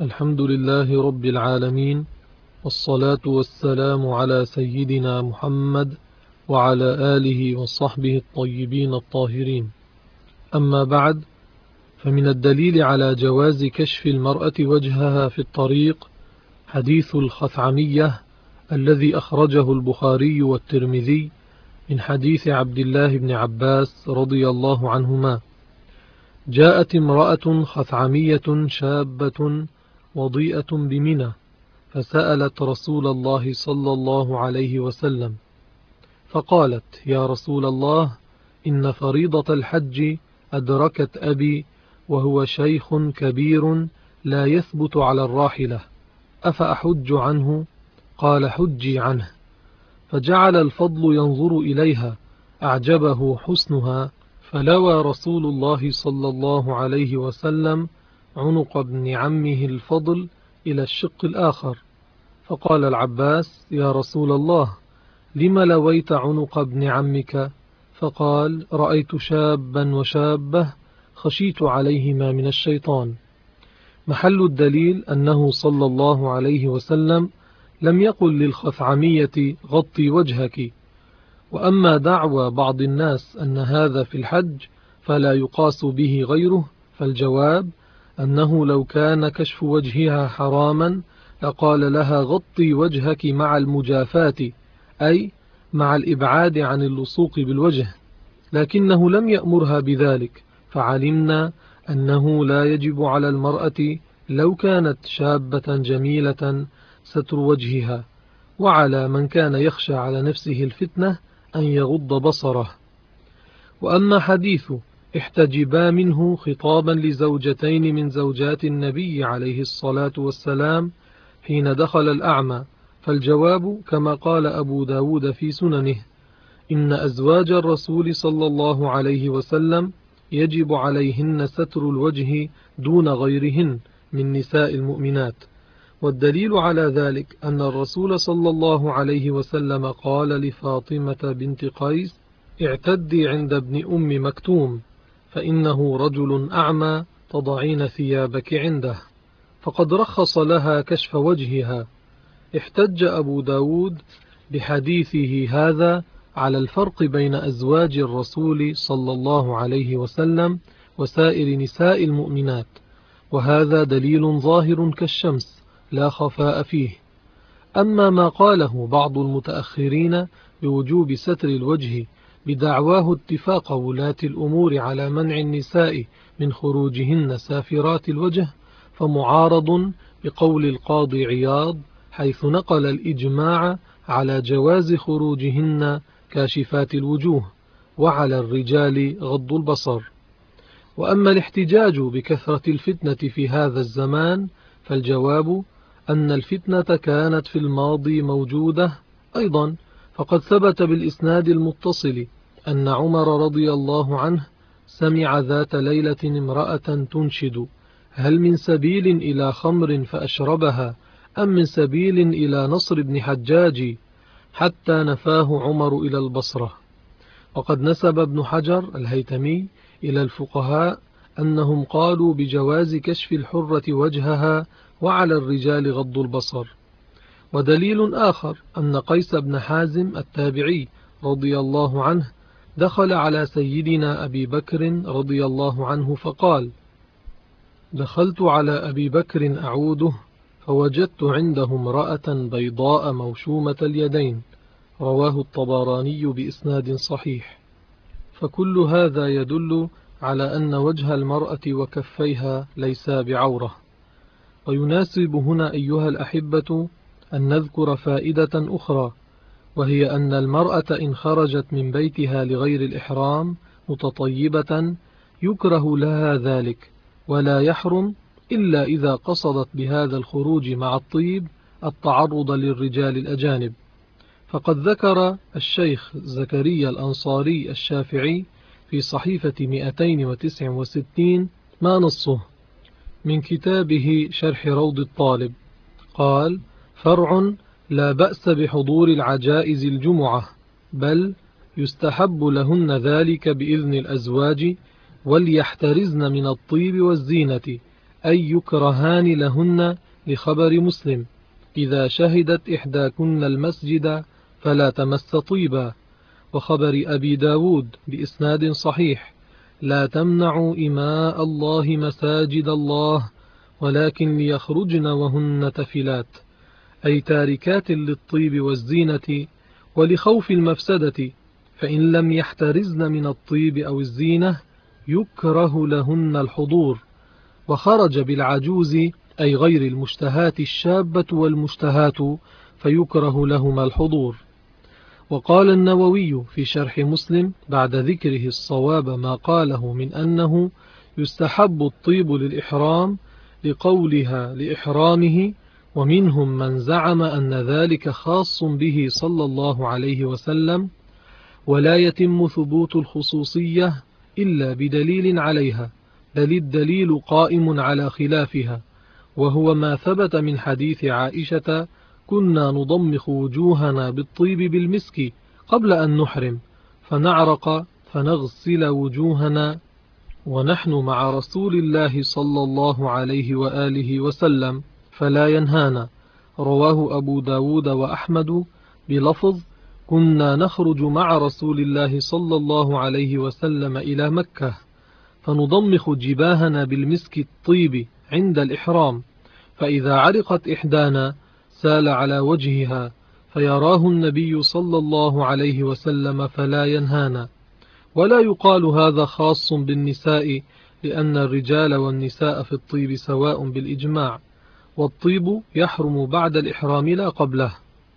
الحمد لله رب العالمين، والصلاة والسلام على سيدنا محمد وعلى آله وصحبه الطيبين الطاهرين. أما بعد، فمن الدليل على جواز كشف المرأة وجهها في الطريق حديث الخثعمية الذي أخرجه البخاري والترمذي من حديث عبد الله بن عباس رضي الله عنهما: جاءت امرأة خثعمية شابة وضيئة بمنى فسألت رسول الله صلى الله عليه وسلم فقالت: يا رسول الله، إن فريضة الحج أدركت أبي وهو شيخ كبير لا يثبت على الراحلة، أفأحج عنه؟ قال: حجي عنه. فجعل الفضل ينظر إليها، أعجبه حسنها، فلوى رسول الله صلى الله عليه وسلم عنق ابن عمه الفضل إلى الشق الآخر، فقال العباس: يا رسول الله، لم لويت عنق ابن عمك؟ فقال: رأيت شابا وشابة خشيت عليهما من الشيطان. محل الدليل أنه صلى الله عليه وسلم لم يقل للخثعمية غطي وجهك. وأما دعوى بعض الناس أن هذا في الحج فلا يقاس به غيره، فالجواب أنه لو كان كشف وجهها حراما لقال لها غطي وجهك مع المجافاة، أي مع الإبعاد عن اللصوق بالوجه، لكنه لم يأمرها بذلك، فعلمنا أنه لا يجب على المرأة لو كانت شابة جميلة ستر وجهها، وعلى من كان يخشى على نفسه الفتنة أن يغض بصره. وأما حديث احتجبا منه خطابا لزوجتين من زوجات النبي عليه الصلاة والسلام حين دخل الأعمى، فالجواب كما قال أبو داود في سننه: إن أزواج الرسول صلى الله عليه وسلم يجب عليهن ستر الوجه دون غيرهن من نساء المؤمنات. والدليل على ذلك أن الرسول صلى الله عليه وسلم قال لفاطمة بنت قيس: اعتدي عند ابن أم مكتوم فإنه رجل أعمى تضعين ثيابك عنده، فقد رخص لها كشف وجهها. احتج أبو داود بحديثه هذا على الفرق بين أزواج الرسول صلى الله عليه وسلم وسائر نساء المؤمنات، وهذا دليل ظاهر كالشمس لا خفاء فيه. أما ما قاله بعض المتأخرين بوجوب ستر الوجه بدعواه اتفاق ولاة الأمور على منع النساء من خروجهن سافرات الوجه، فمعارض بقول القاضي عياض حيث نقل الإجماع على جواز خروجهن كاشفات الوجوه، وعلى الرجال غض البصر. وأما الاحتجاج بكثرة الفتنة في هذا الزمان، فالجواب أن الفتنة كانت في الماضي موجودة أيضا، فقد ثبت بالإسناد المتصل أن عمر رضي الله عنه سمع ذات ليلة امرأة تنشد: هل من سبيل إلى خمر فأشربها أم من سبيل إلى نصر بن حجاج، حتى نفاه عمر إلى البصرة. وقد نسب ابن حجر الهيتمي إلى الفقهاء أنهم قالوا بجواز كشف الحرة وجهها وعلى الرجال غض البصر. ودليل آخر أن قيس بن حازم التابعي رضي الله عنه دخل على سيدنا أبي بكر رضي الله عنه فقال: دخلت على أبي بكر أعوده فوجدت عنده امرأة بيضاء موشومة اليدين، رواه الطبراني بإسناد صحيح. فكل هذا يدل على أن وجه المرأة وكفيها ليسا بعورة. ويناسب هنا أيها الأحبة أن نذكر فائدة أخرى، وهي أن المرأة إن خرجت من بيتها لغير الإحرام متطيبة يكره لها ذلك، ولا يحرم إلا إذا قصدت بهذا الخروج مع الطيب التعرض للرجال الأجانب. فقد ذكر الشيخ زكريا الأنصاري الشافعي في صحيفة 269 ما نصه من كتابه شرح روض الطالب، قال: فرع: لا بأس بحضور العجائز الجمعة، بل يستحب لهن ذلك بإذن الأزواج، وليحترزن من الطيب والزينة، أي يكرهان لهن لخبر مسلم: إذا شهدت إحداكن المسجد فلا تمس طيبا. وخبر أبي داود بإسناد صحيح: لا تمنعوا إماء الله مساجد الله ولكن ليخرجن وهن تفلات، أي تاركات للطيب والزينة ولخوف المفسدة، فإن لم يحترزن من الطيب أو الزينة يكره لهن الحضور. وخرج بالعجوز أي غير المشتهات الشابة والمشتهات، فيكره لهما الحضور. وقال النووي في شرح مسلم بعد ذكره الصواب ما قاله من أنه يستحب الطيب للإحرام لقولها لإحرامه، ومنهم من زعم أن ذلك خاص به صلى الله عليه وسلم، ولا يتم ثبوت الخصوصية إلا بدليل عليها، بل الدليل قائم على خلافها، وهو ما ثبت من حديث عائشة: كنا نضمخ وجوهنا بالطيب بالمسك قبل أن نحرم، فنعرق فنغسل وجوهنا ونحن مع رسول الله صلى الله عليه وآله وسلم فلا ينهانا. رواه أبو داود وأحمد بلفظ: كنا نخرج مع رسول الله صلى الله عليه وسلم إلى مكة فنضمخ جباهنا بالمسك الطيب عند الإحرام، فإذا عرقت إحدانا سال على وجهها فيراه النبي صلى الله عليه وسلم فلا ينهانا. ولا يقال هذا خاص بالنساء، لأن الرجال والنساء في الطيب سواء بالإجماع، والطيب يحرم بعد الإحرام لا قبله.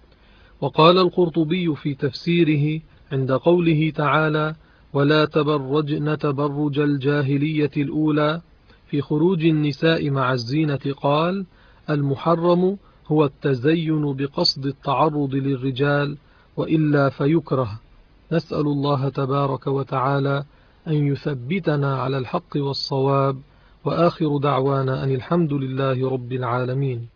وقال القرطبي في تفسيره عند قوله تعالى: ولا تبرجن تبرج الجاهلية الأولى في خروج النساء مع الزينة، قال: المحرم هو التزين بقصد التعرض للرجال، وإلا فيكره. نسأل الله تبارك وتعالى أن يثبتنا على الحق والصواب، وآخر دعوانا أن الحمد لله رب العالمين.